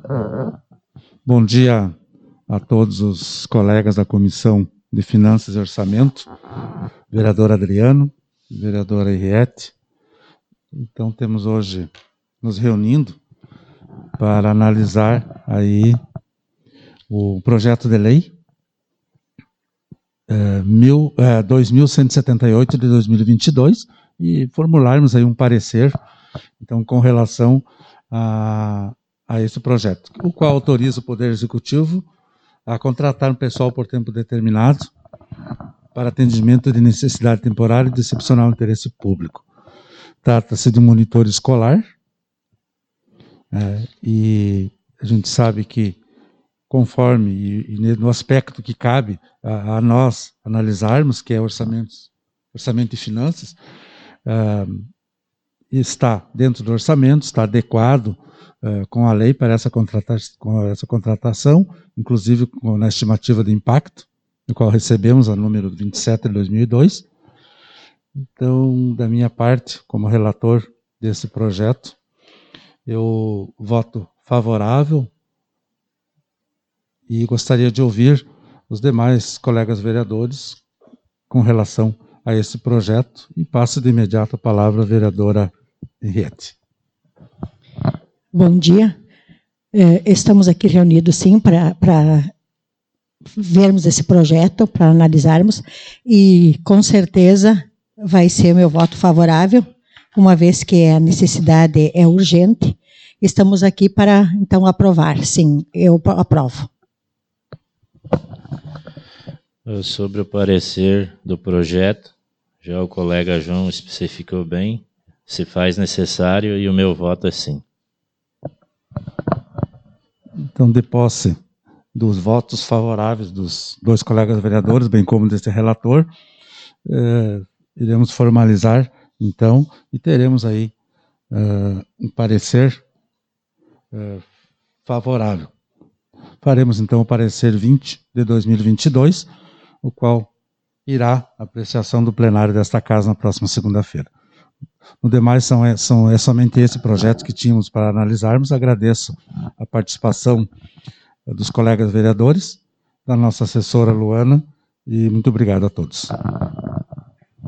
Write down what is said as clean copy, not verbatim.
Bom dia a todos os colegas da Comissão de Finanças e Orçamento, vereador Adriano, vereadora Henriette. Então, temos hoje nos reunindo para analisar aí o projeto de lei 2178 de 2022 e formularmos aí um parecer, então, com relação a esse projeto, o qual autoriza o Poder Executivo a contratar um pessoal por tempo determinado para atendimento de necessidade temporária e de excepcional interesse público. Trata-se de um monitor escolar, e a gente sabe que, conforme e no aspecto que cabe a nós analisarmos, que é orçamento e finanças, está dentro do orçamento, está adequado com a lei para essa contratação, inclusive na estimativa de impacto, no qual recebemos a número 27 de 2002. Então, da minha parte, como relator desse projeto, eu voto favorável e gostaria de ouvir os demais colegas vereadores com relação a esse projeto e passo de imediato a palavra à vereadora Henriette. Bom dia. Estamos aqui reunidos, sim, para vermos esse projeto, para analisarmos, e com certeza vai ser meu voto favorável, uma vez que a necessidade é urgente. Estamos aqui para, então, aprovar. Sim, eu aprovo. Sobre o parecer do projeto, já o colega João especificou bem, se faz necessário, e o meu voto é sim. Então, de posse dos votos favoráveis dos dois colegas vereadores, bem como desse relator, iremos formalizar, então, e teremos aí um parecer favorável. Faremos, então, o parecer 20 de 2022, o qual irá à apreciação do plenário desta casa na próxima segunda-feira. No demais, é somente esse projeto que tínhamos para analisarmos. Agradeço a participação dos colegas vereadores, da nossa assessora Luana, e muito obrigado a todos.